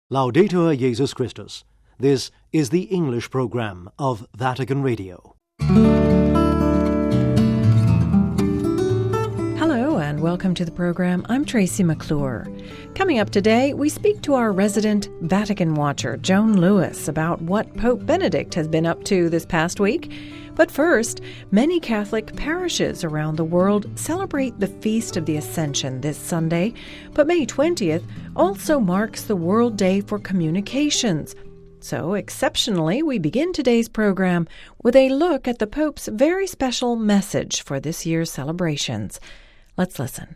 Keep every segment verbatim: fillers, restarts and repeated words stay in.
Laudetur Jesus Christus. This is the English program of Vatican Radio. Hello and welcome to the program. I'm Tracy McClure. Coming up today, we speak to our resident Vatican watcher, Joan Lewis, about what Pope Benedict has been up to this past week. But first, many Catholic parishes around the world celebrate the Feast of the Ascension this Sunday, but May twentieth also marks the World Day for Communications. So, exceptionally, we begin today's program with a look at the Pope's very special message for this year's celebrations. Let's listen.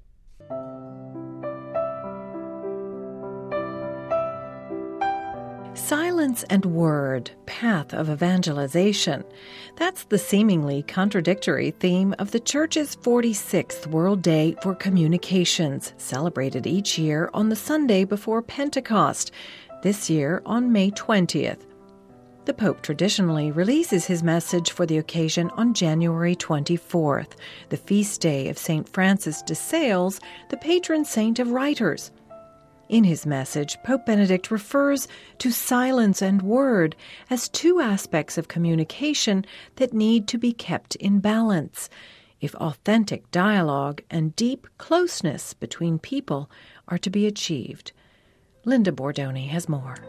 Silence and Word, Path of Evangelization. That's the seemingly contradictory theme of the Church's forty-sixth World Day for Communications, celebrated each year on the Sunday before Pentecost, this year on May twentieth. The Pope traditionally releases his message for the occasion on January twenty-fourth, the feast day of Saint Francis de Sales, the patron saint of writers. In his message, Pope Benedict refers to silence and word as two aspects of communication that need to be kept in balance if authentic dialogue and deep closeness between people are to be achieved. Linda Bordoni has more.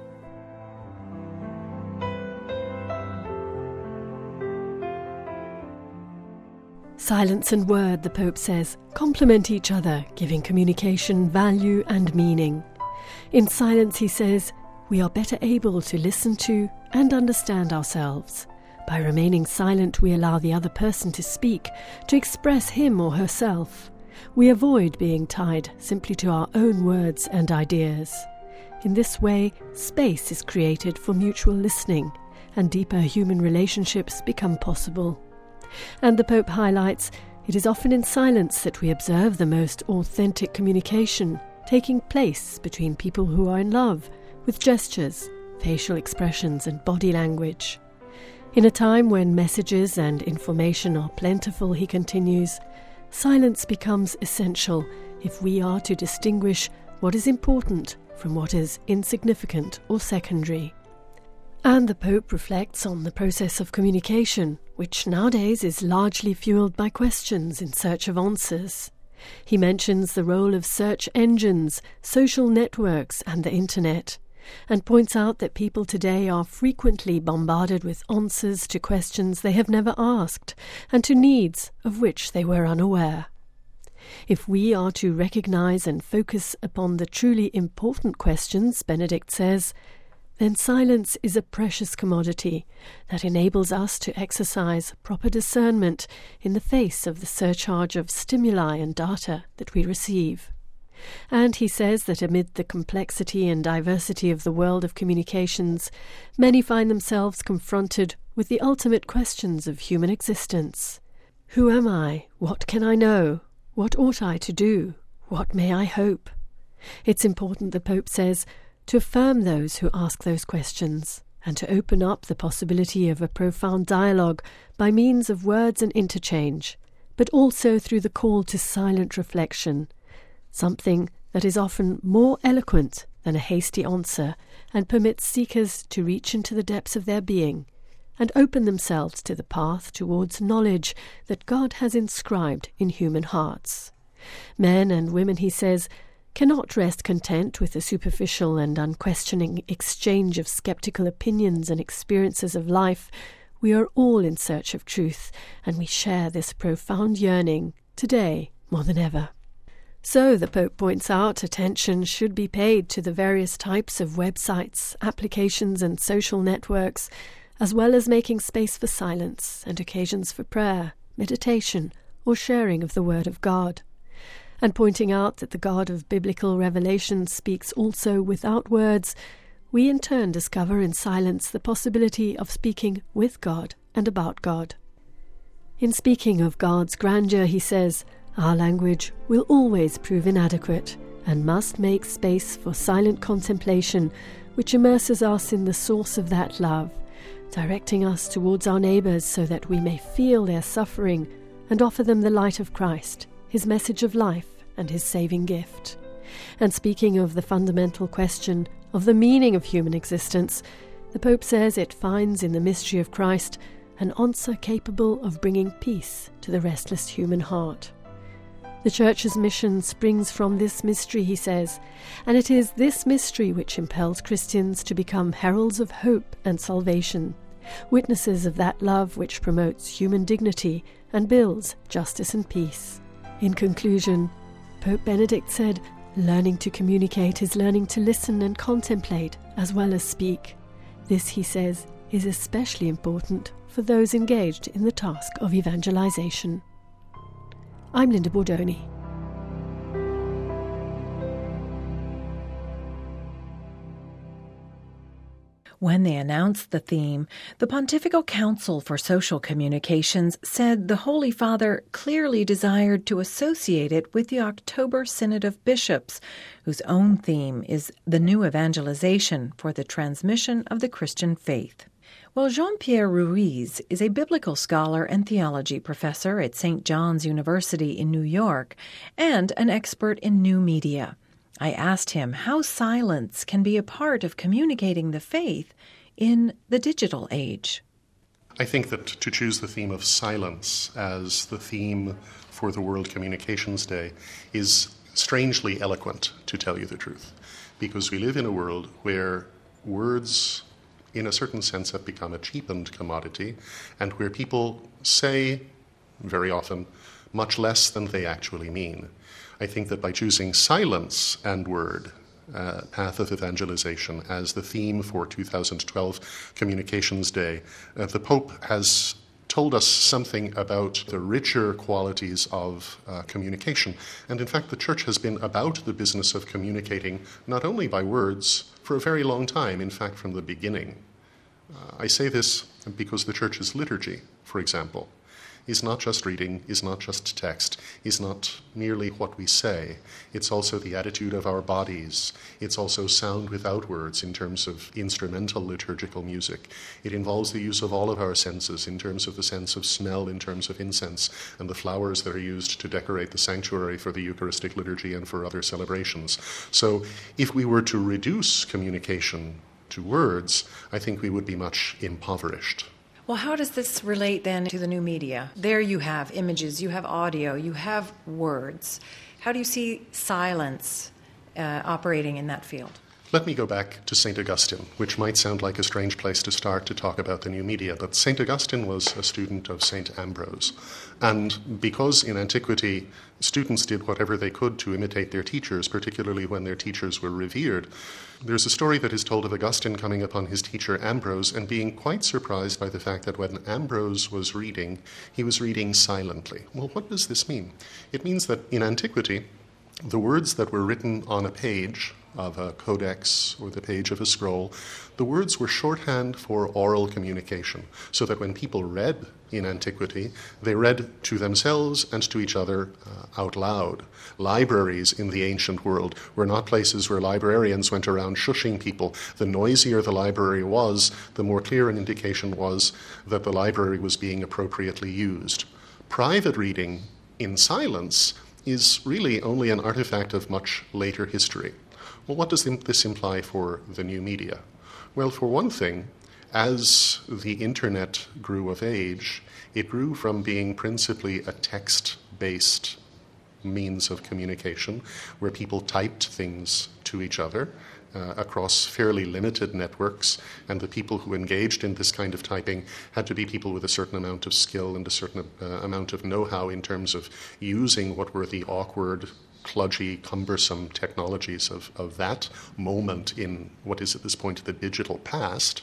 Silence and word, the Pope says, complement each other, giving communication value and meaning. In silence, he says, we are better able to listen to and understand ourselves. By remaining silent, we allow the other person to speak, to express him or herself. We avoid being tied simply to our own words and ideas. In this way, space is created for mutual listening, and deeper human relationships become possible. And the Pope highlights, it is often in silence that we observe the most authentic communication taking place between people who are in love, with gestures, facial expressions and body language. In a time when messages and information are plentiful, he continues, silence becomes essential if we are to distinguish what is important from what is insignificant or secondary. And the Pope reflects on the process of communication, which nowadays is largely fueled by questions in search of answers. He mentions the role of search engines, social networks and the internet, and points out that people today are frequently bombarded with answers to questions they have never asked and to needs of which they were unaware. If we are to recognize and focus upon the truly important questions, Benedict says, then silence is a precious commodity that enables us to exercise proper discernment in the face of the surcharge of stimuli and data that we receive. And he says that amid the complexity and diversity of the world of communications, many find themselves confronted with the ultimate questions of human existence. Who am I? What can I know? What ought I to do? What may I hope? It's important, the Pope says, to affirm those who ask those questions, and to open up the possibility of a profound dialogue by means of words and interchange, but also through the call to silent reflection, something that is often more eloquent than a hasty answer and permits seekers to reach into the depths of their being and open themselves to the path towards knowledge that God has inscribed in human hearts. Men and women, he says, cannot rest content with the superficial and unquestioning exchange of skeptical opinions and experiences of life. We are all in search of truth, and we share this profound yearning today more than ever. So, the Pope points out, attention should be paid to the various types of websites, applications and social networks, as well as making space for silence and occasions for prayer, meditation or sharing of the Word of God. And pointing out that the God of biblical revelation speaks also without words, we in turn discover in silence the possibility of speaking with God and about God. In speaking of God's grandeur, he says, our language will always prove inadequate and must make space for silent contemplation, which immerses us in the source of that love, directing us towards our neighbours so that we may feel their suffering and offer them the light of Christ, his message of life and his saving gift. And speaking of the fundamental question, of the meaning of human existence, the Pope says it finds in the mystery of Christ an answer capable of bringing peace to the restless human heart. The Church's mission springs from this mystery, he says, and it is this mystery which impels Christians to become heralds of hope and salvation, witnesses of that love which promotes human dignity and builds justice and peace. In conclusion, Pope Benedict said, learning to communicate is learning to listen and contemplate as well as speak. This, he says, is especially important for those engaged in the task of evangelization. I'm Linda Bordoni. When they announced the theme, the Pontifical Council for Social Communications said the Holy Father clearly desired to associate it with the October Synod of Bishops, whose own theme is the new evangelization for the transmission of the Christian faith. Well, Jean-Pierre Ruiz is a biblical scholar and theology professor at Saint John's University in New York and an expert in new media. I asked him how silence can be a part of communicating the faith in the digital age. I think that to choose the theme of silence as the theme for the World Communications Day is strangely eloquent, to tell you the truth, because we live in a world where words, in a certain sense, have become a cheapened commodity, and where people say, very often, much less than they actually mean. I think that by choosing silence and word, uh, Path of Evangelization, as the theme for two thousand twelve Communications Day, uh, the Pope has told us something about the richer qualities of uh, communication. And in fact, the Church has been about the business of communicating not only by words for a very long time, in fact, from the beginning. Uh, I say this because the Church's liturgy, for example, is not just reading, is not just text, is not merely what we say. It's also the attitude of our bodies. It's also sound without words in terms of instrumental liturgical music. It involves the use of all of our senses in terms of the sense of smell, in terms of incense, and the flowers that are used to decorate the sanctuary for the Eucharistic liturgy and for other celebrations. So if we were to reduce communication to words, I think we would be much impoverished. Well, how does this relate then to the new media? There you have images, you have audio, you have words. How do you see silence uh, operating in that field? Let me go back to Saint Augustine, which might sound like a strange place to start to talk about the new media, but Saint Augustine was a student of Saint Ambrose. And because in antiquity students did whatever they could to imitate their teachers, particularly when their teachers were revered, there's a story that is told of Augustine coming upon his teacher Ambrose and being quite surprised by the fact that when Ambrose was reading, he was reading silently. Well, what does this mean? It means that in antiquity, the words that were written on a page of a codex or the page of a scroll, the words were shorthand for oral communication, so that when people read in antiquity, they read to themselves and to each other uh, out loud. Libraries in the ancient world were not places where librarians went around shushing people. The noisier the library was, the more clear an indication was that the library was being appropriately used. Private reading in silence is really only an artifact of much later history. Well, what does this imply for the new media? Well, for one thing, as the internet grew of age, it grew from being principally a text-based means of communication, where people typed things to each other uh, across fairly limited networks, and the people who engaged in this kind of typing had to be people with a certain amount of skill and a certain uh, amount of know-how in terms of using what were the awkward, kludgy, cumbersome technologies of, of that moment in what is at this point the digital past,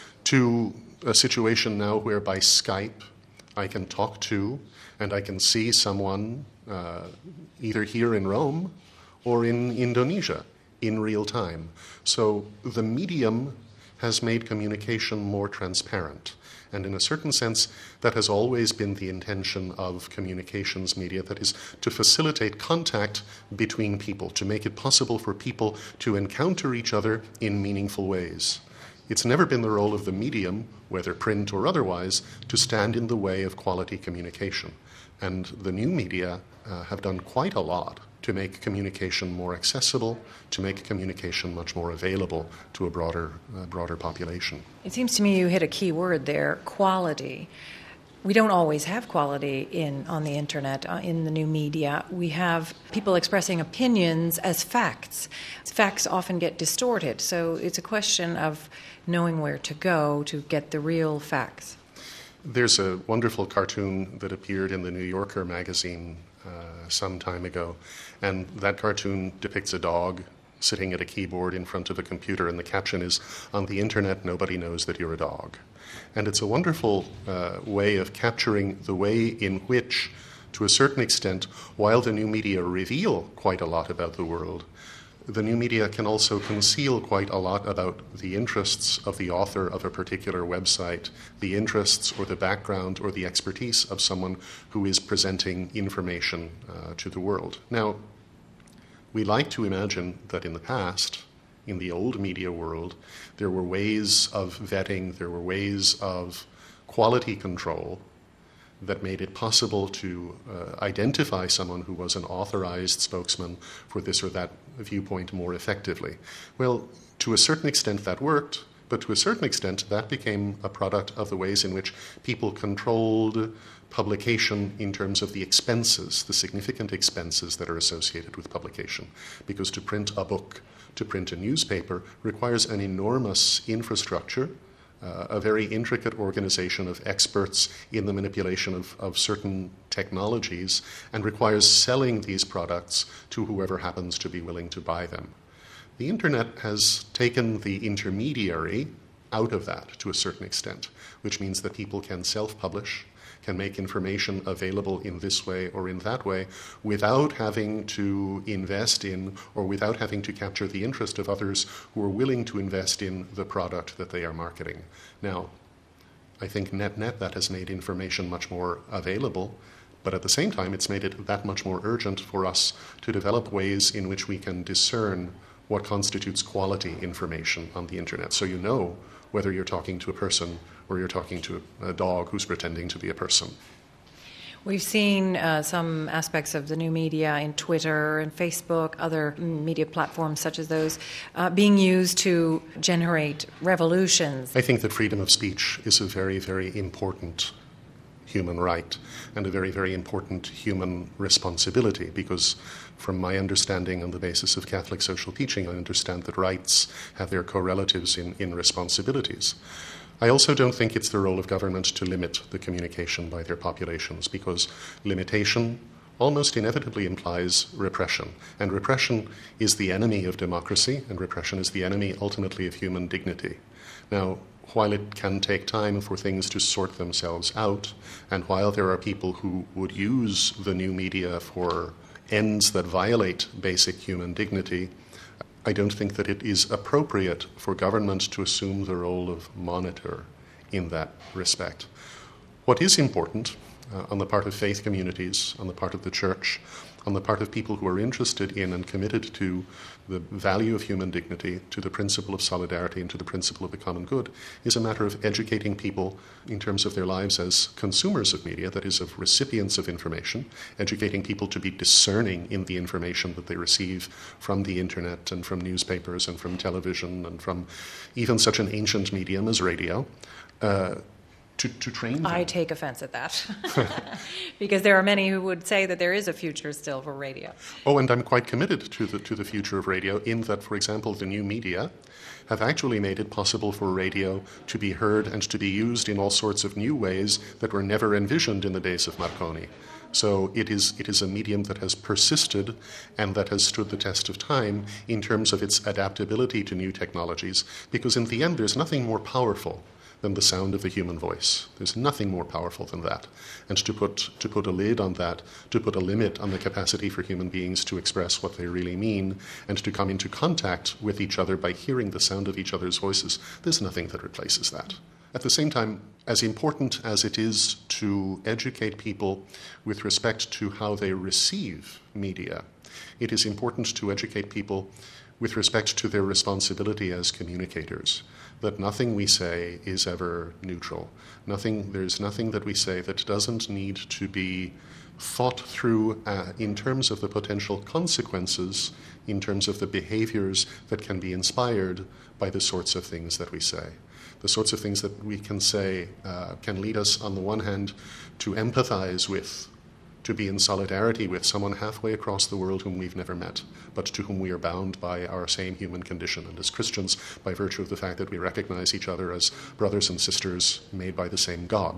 to a situation now where by Skype I can talk to and I can see someone uh, either here in Rome or in Indonesia in real time. So the medium has made communication more transparent. And in a certain sense, that has always been the intention of communications media, that is, to facilitate contact between people, to make it possible for people to encounter each other in meaningful ways. It's never been the role of the medium, whether print or otherwise, to stand in the way of quality communication. And the new media uh, have done quite a lot to make communication more accessible, to make communication much more available to a broader, uh, broader population. It seems to me you hit a key word there, quality. We don't always have quality in on the internet, uh, in the new media. We have people expressing opinions as facts. Facts often get distorted, so it's a question of knowing where to go to get the real facts. There's a wonderful cartoon that appeared in the New Yorker magazine uh, some time ago, and that cartoon depicts a dog sitting at a keyboard in front of a computer, and the caption is, "On the internet, nobody knows that you're a dog." And it's a wonderful uh, way of capturing the way in which, to a certain extent, while the new media reveal quite a lot about the world, the new media can also conceal quite a lot about the interests of the author of a particular website, the interests or the background or the expertise of someone who is presenting information uh, to the world. Now, we like to imagine that in the past, in the old media world, there were ways of vetting, there were ways of quality control that made it possible to uh, identify someone who was an authorized spokesman for this or that viewpoint more effectively. Well, to a certain extent that worked, but to a certain extent that became a product of the ways in which people controlled publication in terms of the expenses, the significant expenses that are associated with publication. Because to print a book, to print a newspaper, requires an enormous infrastructure, uh, a very intricate organization of experts in the manipulation of, of certain technologies, and requires selling these products to whoever happens to be willing to buy them. The internet has taken the intermediary out of that to a certain extent, which means that people can self-publish, can make information available in this way or in that way without having to invest in or without having to capture the interest of others who are willing to invest in the product that they are marketing. Now, I think net-net that has made information much more available, but at the same time it's made it that much more urgent for us to develop ways in which we can discern what constitutes quality information on the internet. So you know whether you're talking to a person or you're talking to a dog who's pretending to be a person. We've seen uh, some aspects of the new media in Twitter and Facebook, other media platforms such as those, uh, being used to generate revolutions. I think that freedom of speech is a very, very important human right and a very, very important human responsibility, because from my understanding on the basis of Catholic social teaching, I understand that rights have their correlatives in, in responsibilities. I also don't think it's the role of government to limit the communication by their populations, because limitation almost inevitably implies repression. And repression is the enemy of democracy, and repression is the enemy ultimately of human dignity. Now, while it can take time for things to sort themselves out, and while there are people who would use the new media for ends that violate basic human dignity, I don't think that it is appropriate for government to assume the role of monitor in that respect. What is important uh, on the part of faith communities, on the part of the church, on the part of people who are interested in and committed to the value of human dignity, to the principle of solidarity, and to the principle of the common good, is a matter of educating people in terms of their lives as consumers of media, that is, of recipients of information, educating people to be discerning in the information that they receive from the internet and from newspapers and from television and from even such an ancient medium as radio. Uh, To, to train them. I take offense at that, because there are many who would say that there is a future still for radio. Oh, and I'm quite committed to the to the future of radio, in that, for example, the new media have actually made it possible for radio to be heard and to be used in all sorts of new ways that were never envisioned in the days of Marconi. So it is it is a medium that has persisted and that has stood the test of time in terms of its adaptability to new technologies, because in the end there's nothing more powerful than the sound of the human voice. There's nothing more powerful than that. And to put to put a lid on that, to put a limit on the capacity for human beings to express what they really mean and to come into contact with each other by hearing the sound of each other's voices, there's nothing that replaces that. At the same time, as important as it is to educate people with respect to how they receive media, it is important to educate people with respect to their responsibility as communicators, that nothing we say is ever neutral. Nothing, there's nothing that we say that doesn't need to be thought through uh, in terms of the potential consequences, in terms of the behaviors that can be inspired by the sorts of things that we say. The sorts of things that we can say uh, can lead us, on the one hand, to empathize with, to be in solidarity with someone halfway across the world whom we've never met, but to whom we are bound by our same human condition. And as Christians, by virtue of the fact that we recognize each other as brothers and sisters made by the same God.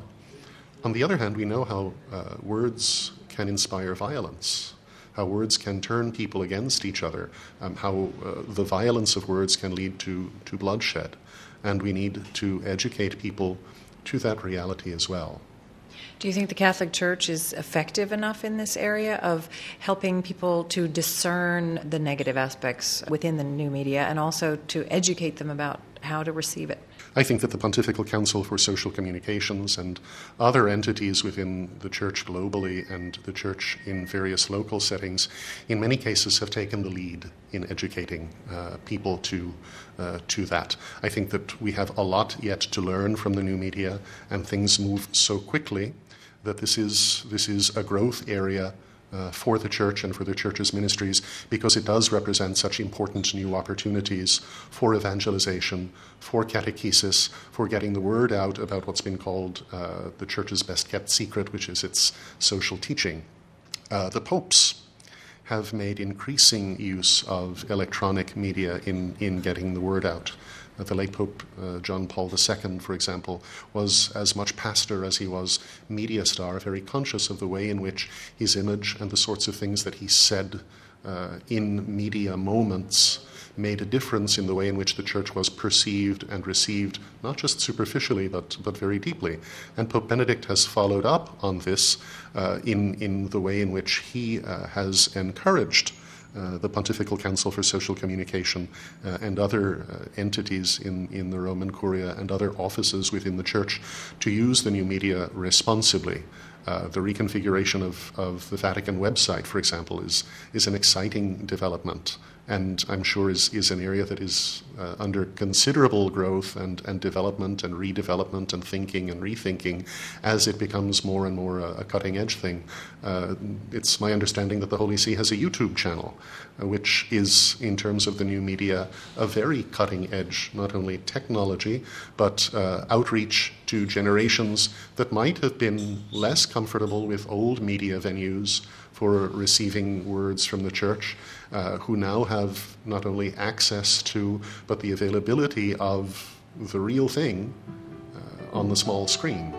On the other hand, we know how uh, words can inspire violence, how words can turn people against each other, um, how uh, the violence of words can lead to, to bloodshed. And we need to educate people to that reality as well. Do you think the Catholic Church is effective enough in this area of helping people to discern the negative aspects within the new media and also to educate them about how to receive it? I think that the Pontifical Council for Social Communications and other entities within the Church globally and the Church in various local settings, in many cases have taken the lead in educating uh, people to uh, to that. I think that we have a lot yet to learn from the new media, and things move so quickly that this is this is a growth area Uh, for the Church and for the Church's ministries, because it does represent such important new opportunities for evangelization, for catechesis, for getting the word out about what's been called uh, the Church's best-kept secret, which is its social teaching. Uh, the popes have made increasing use of electronic media in, in getting the word out. Uh, the late Pope uh, John Paul the Second, for example, was as much pastor as he was media star, very conscious of the way in which his image and the sorts of things that he said uh, in media moments made a difference in the way in which the Church was perceived and received, not just superficially, but, but very deeply. And Pope Benedict has followed up on this uh, in, in the way in which he uh, has encouraged Uh, the Pontifical Council for Social Communication uh, and other uh, entities in, in the Roman Curia and other offices within the Church to use the new media responsibly. Uh, the reconfiguration of, of the Vatican website, for example, is, is an exciting development, and I'm sure is, is an area that is uh, under considerable growth and, and development and redevelopment and thinking and rethinking as it becomes more and more a, a cutting-edge thing. Uh, it's my understanding that the Holy See has a YouTube channel, uh, which is, in terms of the new media, a very cutting-edge, not only technology, but uh, outreach to generations that might have been less comfortable with old media venues for receiving words from the Church, uh, who now have not only access to, but the availability of the real thing uh, on the small screen.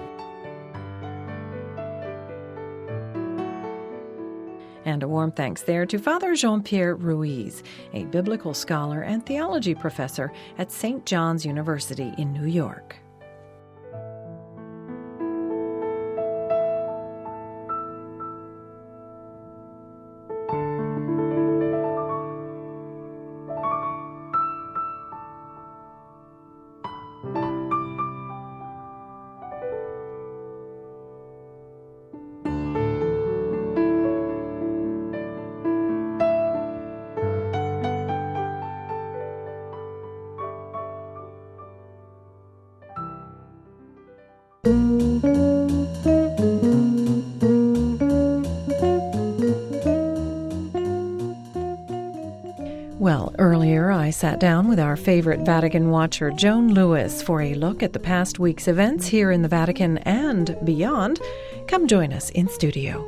And a warm thanks there to Father Jean-Pierre Ruiz, a biblical scholar and theology professor at Saint John's University in New York. Well, earlier I sat down with our favorite Vatican watcher, Joan Lewis, for a look at the past week's events here in the Vatican and beyond. Come join us in studio.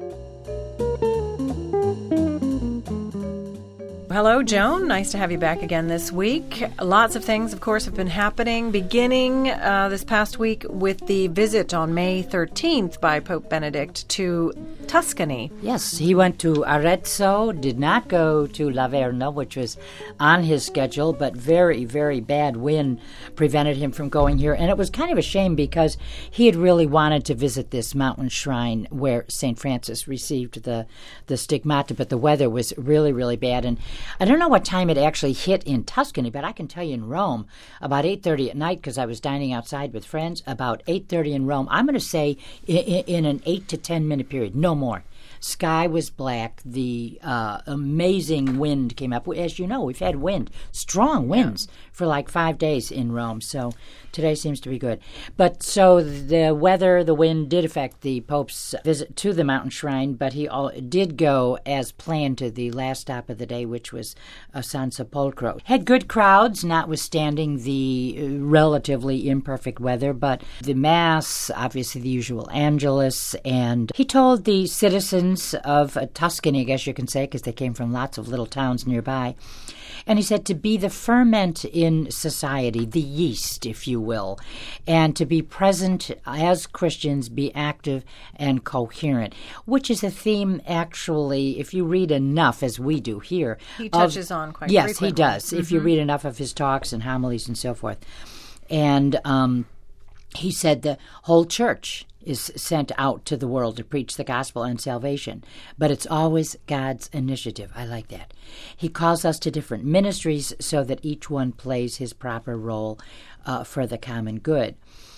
Hello, Joan. Nice to have you back again this week. Lots of things, of course, have been happening, beginning uh, this past week with the visit on May thirteenth by Pope Benedict to Tuscany. Yes, he went to Arezzo, did not go to Laverna, which was on his schedule, but very, very bad wind prevented him from going here. And it was kind of a shame because he had really wanted to visit this mountain shrine where Saint Francis received the, the stigmata, but the weather was really, really bad. And I don't know what time it actually hit in Tuscany, but I can tell you in Rome, about eight thirty at night, because I was dining outside with friends, about eight thirty in Rome. I'm going to say in, in an eight to ten minute period, no more. sky was black. The uh, amazing wind came up. As you know, we've had wind, strong winds, yeah. for like five days in Rome. So today seems to be good. But so the weather, the wind did affect the Pope's visit to the mountain shrine, but he all, did go as planned to the last stop of the day, which was uh, San Sepolcro. Had good crowds, notwithstanding the uh, relatively imperfect weather, but the Mass, obviously the usual Angelus, and he told the citizens of uh, Tuscany, I guess you can say, because they came from lots of little towns nearby, and he said to be the ferment in society, the yeast, if you will, and to be present as Christians, be active and coherent, which is a theme, actually, if you read enough, as we do here. He touches of, on quite yes, frequently. Yes, he does, Mm-hmm. if you read enough of his talks and homilies and so forth. And um, he said the whole church is sent out to the world to preach the gospel and salvation. But it's always God's initiative. I like that. He calls us to different ministries so that each one plays his proper role uh, for the common good.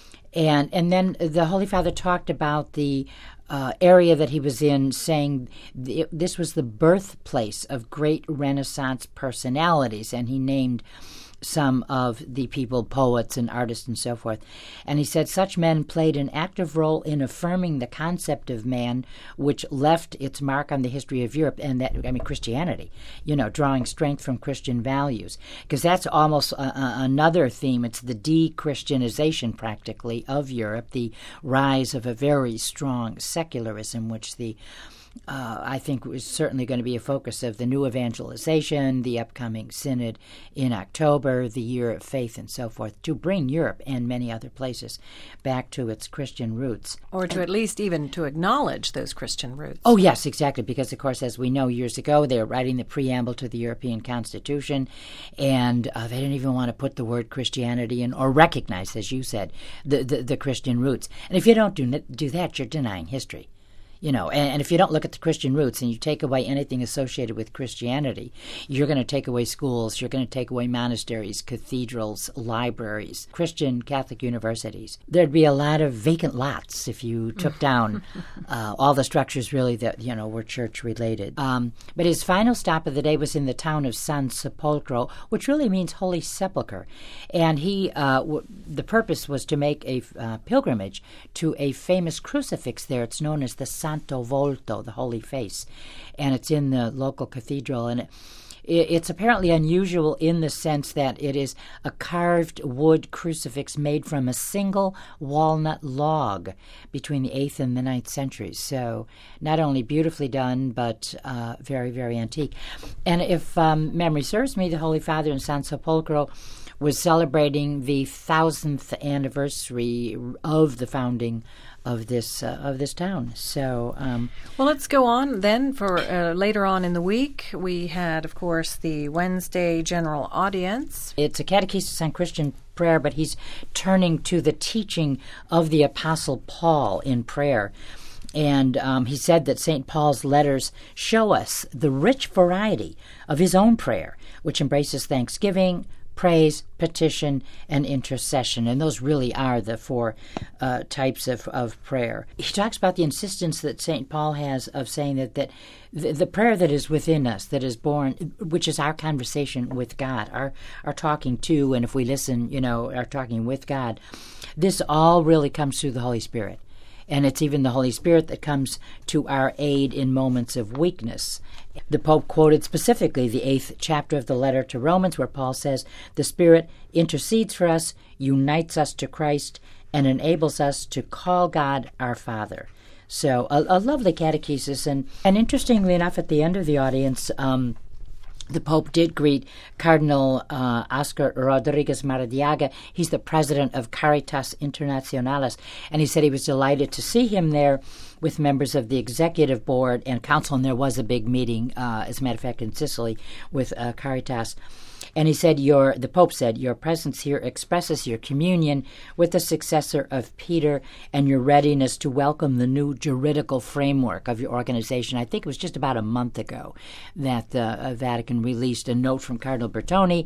And and then the Holy Father talked about the uh, area that he was in, saying th- this was the birthplace of great Renaissance personalities, and he named some of the people, poets and artists and so forth. And he said such men played an active role in affirming the concept of man, which left its mark on the history of Europe, and that, I mean, Christianity, you know, drawing strength from Christian values. Because that's almost a, a, another theme. It's the de-Christianization, practically, of Europe, the rise of a very strong secularism, which the Uh, I think was certainly going to be a focus of the new evangelization, the upcoming synod in October, the year of faith and so forth, to bring Europe and many other places back to its Christian roots. Or to at least even to acknowledge those Christian roots. Oh, yes, exactly, because, of course, as we know, years ago, they were writing the preamble to the European Constitution, and uh, they didn't even want to put the word Christianity in, or recognize, as you said, the, the, the Christian roots. And if you don't do, do that, you're denying history. You know, and, and if you don't look at the Christian roots and you take away anything associated with Christianity, you're going to take away schools, you're going to take away monasteries, cathedrals, libraries, Christian Catholic universities. There'd be a lot of vacant lots if you took down uh, all the structures really that, you know, were church-related. Um, but his final stop of the day was in the town of San Sepolcro, which really means Holy Sepulchre. And he, uh, w- the purpose was to make a uh, pilgrimage to a famous crucifix there. It's known as the Santo Volto, the Holy Face, and it's in the local cathedral. And it, it's apparently unusual in the sense that it is a carved wood crucifix made from a single walnut log between the eighth and the ninth centuries. So not only beautifully done, but uh, very, very antique. And if um, memory serves me, the Holy Father in San Sepolcro was celebrating the thousandth anniversary of the founding of this uh, of this town. So, um, well, let's go on then. For uh, later on in the week, we had, of course, the Wednesday general audience. It's a catechesis on Christian prayer, but he's turning to the teaching of the Apostle Paul in prayer. And um, he said that Saint Paul's letters show us the rich variety of his own prayer, which embraces thanksgiving, praise, petition, and intercession. And those really are the four uh, types of, of prayer. He talks about the insistence that Saint Paul has of saying that, that the, the prayer that is within us, that is born, which is our conversation with God, our, our talking to, and if we listen, you know, our talking with God, this all really comes through the Holy Spirit. And it's even the Holy Spirit that comes to our aid in moments of weakness. The Pope quoted specifically the eighth chapter of the letter to Romans, where Paul says, "The Spirit intercedes for us, unites us to Christ, and enables us to call God our Father." So a, a lovely catechesis. And, and interestingly enough, at the end of the audience, um, the Pope did greet Cardinal uh, Oscar Rodriguez Maradiaga. He's the president of Caritas Internationalis, and he said he was delighted to see him there with members of the executive board and council, and there was a big meeting, uh, as a matter of fact, in Sicily with uh, Caritas. And he said, your, the Pope said, "Your presence here expresses your communion with the successor of Peter and your readiness to welcome the new juridical framework of your organization." I think it was just about a month ago that the uh, Vatican released a note from Cardinal Bertone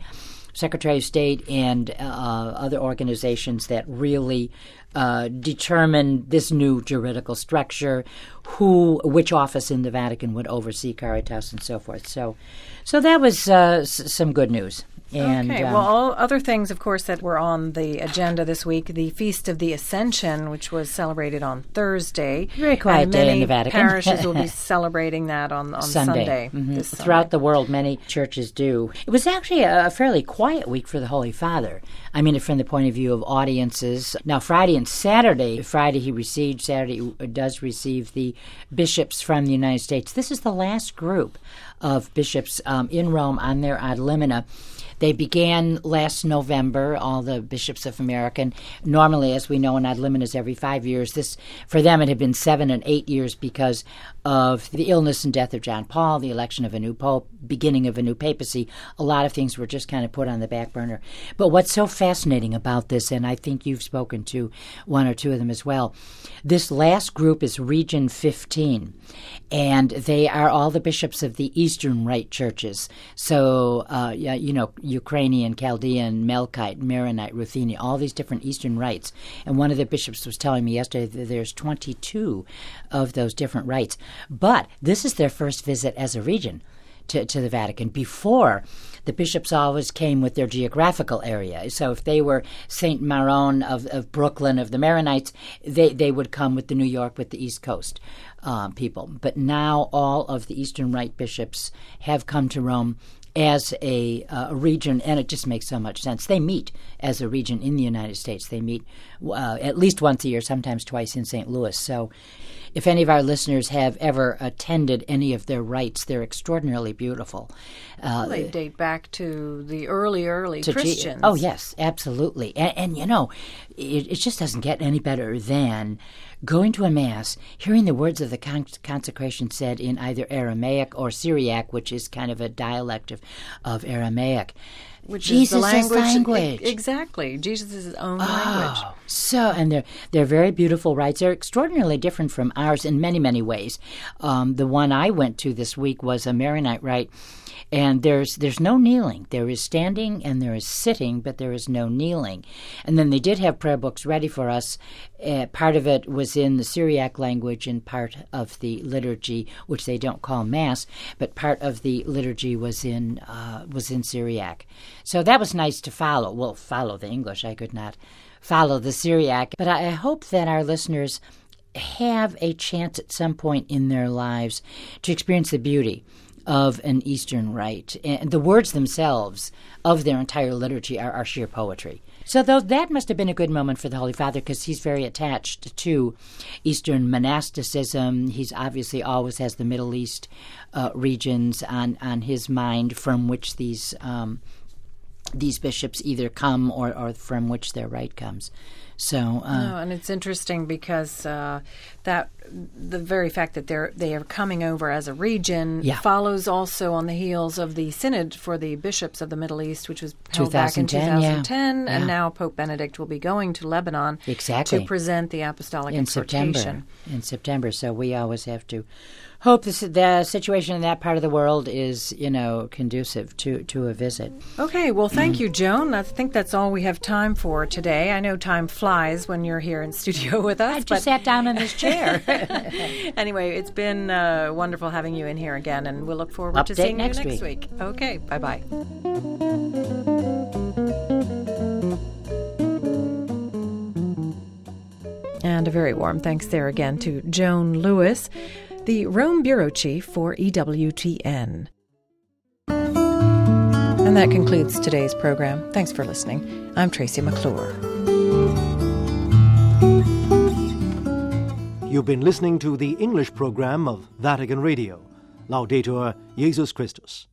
Secretary of State and uh, other organizations that really uh, determined this new juridical structure, who, which office in the Vatican would oversee Caritas and so forth. So, so that was uh, s- some good news. And, okay. um, well, all other things, of course, that were on the agenda this week, the Feast of the Ascension, which was celebrated on Thursday. Very quiet and day many in the Vatican. parishes will be celebrating that on, on Sunday. Sunday. Mm-hmm. This Throughout Sunday. the world, many churches do. It was actually a, a fairly quiet week for the Holy Father. I mean, from the point of view of audiences. Now, Friday and Saturday, Friday he received, Saturday does receive the bishops from the United States. This is the last group of bishops um, in Rome on their ad limina. They began last November, all the bishops of America. And normally, as we know, an ad limina is every five years. This, for them, it had been seven and eight years because of the illness and death of John Paul, the election of a new pope, beginning of a new papacy. A lot of things were just kind of put on the back burner. But what's so fascinating about this, and I think you've spoken to one or two of them as well, this last group is Region fifteen, and they are all the bishops of the Eastern Rite churches. So, uh, yeah, you know, Ukrainian, Chaldean, Melkite, Maronite, Ruthenian, all these different Eastern rites. And one of the bishops was telling me yesterday that there's twenty-two of those different rites. But this is their first visit as a region to, to the Vatican. Before, the bishops always came with their geographical area. So if they were Saint Maron of, of Brooklyn, of the Maronites, they, they would come with the New York, with the East Coast um, people. But now all of the Eastern Rite bishops have come to Rome as a, uh, a region, and it just makes so much sense. They meet as a region in the United States. They meet uh, at least once a year, sometimes twice in Saint Louis. So if any of our listeners have ever attended any of their rites, they're extraordinarily beautiful. Uh, they date back to the early, early to Christians. G- oh, yes, absolutely. And, and you know, it, it just doesn't get any better than going to a Mass, hearing the words of the con- consecration said in either Aramaic or Syriac, which is kind of a dialect of, of Aramaic. Which Jesus' is the language. language. E- exactly. Jesus' own oh, language. So, and they're, they're very beautiful rites. They're extraordinarily different from ours in many, many ways. Um, the one I went to this week was a Maronite rite. And there's there's no kneeling. There is standing and there is sitting, but there is no kneeling. And then they did have prayer books ready for us. Uh, part of it was in the Syriac language and part of the liturgy, which they don't call Mass, but part of the liturgy was in uh, was in Syriac. So that was nice to follow. Well, follow the English. I could not follow the Syriac. But I, I hope that our listeners have a chance at some point in their lives to experience the beauty of an Eastern rite. And the words themselves of their entire liturgy are, are sheer poetry. So though that must have been a good moment for the Holy Father because he's very attached to Eastern monasticism. He's obviously always has the Middle East uh, regions on, on his mind from which these um, these bishops either come or, or from which their rite comes. So, uh, no, and it's interesting because uh, that the very fact that they're they are coming over as a region yeah. follows also on the heels of the Synod for the bishops of the Middle East, which was held back in two thousand ten, yeah. and yeah. now Pope Benedict will be going to Lebanon exactly. to present the apostolic in exhortation. September. In September, so we always have to hope the, the situation in that part of the world is, you know, conducive to, to a visit. Okay, well, thank you, Joan. I think that's all we have time for today. I know time flies when you're here in studio with us. I just but sat down in this chair. Anyway, it's been uh, wonderful having you in here again, and we'll look forward Update to seeing next you next week. week. Okay, bye-bye. And a very warm thanks there again to Joan Lewis, the Rome Bureau Chief for E W T N. And that concludes today's program. Thanks for listening. I'm Tracy McClure. You've been listening to the English program of Vatican Radio. Laudetur Jesus Christus.